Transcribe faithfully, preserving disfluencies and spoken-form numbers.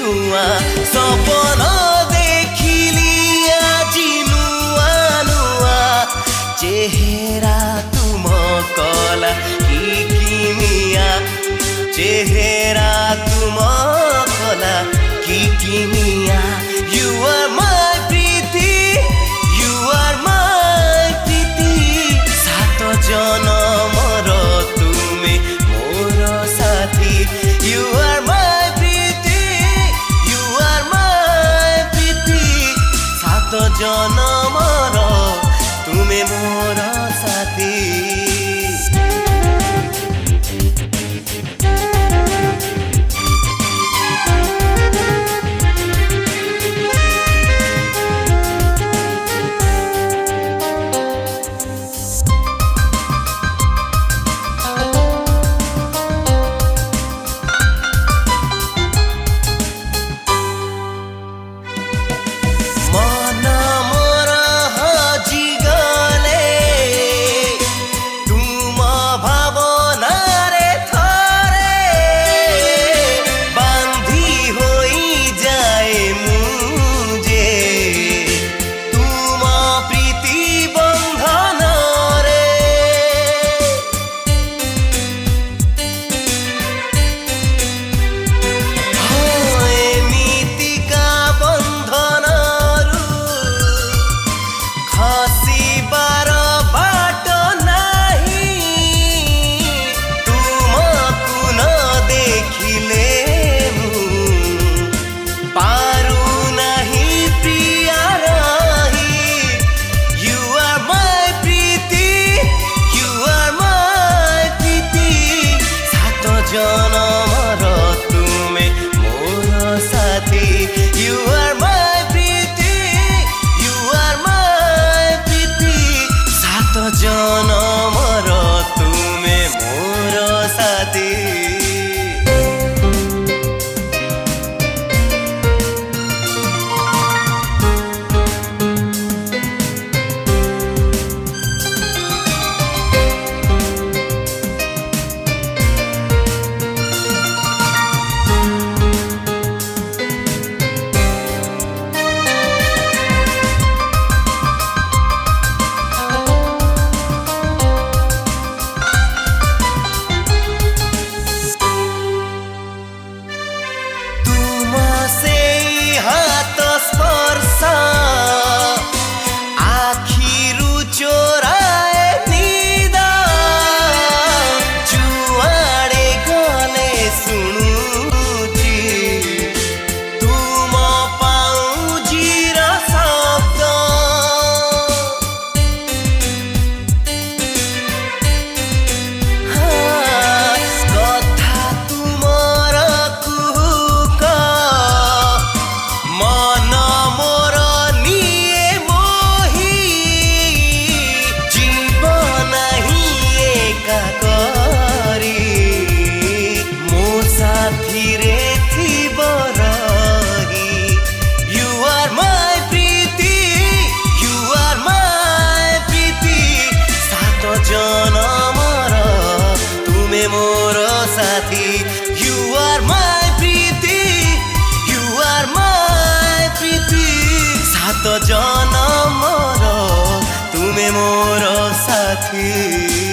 ଛୁଆଁ ସପନ ଦେଖିଲି ଆଜି ନୂଆ ନୂଆ ଚେହେରା ତୁମ କଲା କି କିମିଆ ଚେହେରା ତୁମ କଲା କି କିମିଆ You are my Preeti You are my ପ୍ରୀତି ସାତ ଜନମର ତୁମେ ମୋର ସାଥୀ You are my Preeti You are my ପ୍ରୀତି ସାତ ଜନମର ତୁମେ ମୋର ସାଥୀ You are my Preeti You are my प्रीति सात जनमर तुमे मोर साथी